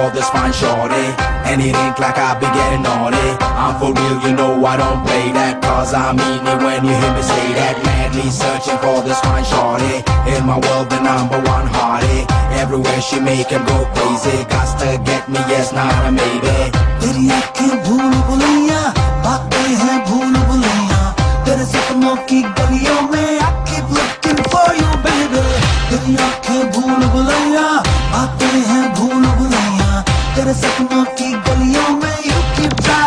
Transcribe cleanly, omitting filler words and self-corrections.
for this fine shorty, and it ain't like I be getting naughty. I'm for real, you know I don't play that, cause I mean it when you hear me say that. Madly searching for this fine shorty, in my world the number one hottie. Everywhere she make him go crazy, got to get me, yes, not a maybe. तेरी आँखें भूल भुलैया, बातें हैं भूल भुलैया, तेरे सपनों की गलियों में I keep looking for you baby. तेरी आँखें भूल भुलैया, बातें हैं भूल भुलैया, तेरे सपनों की गलियों में you keep driving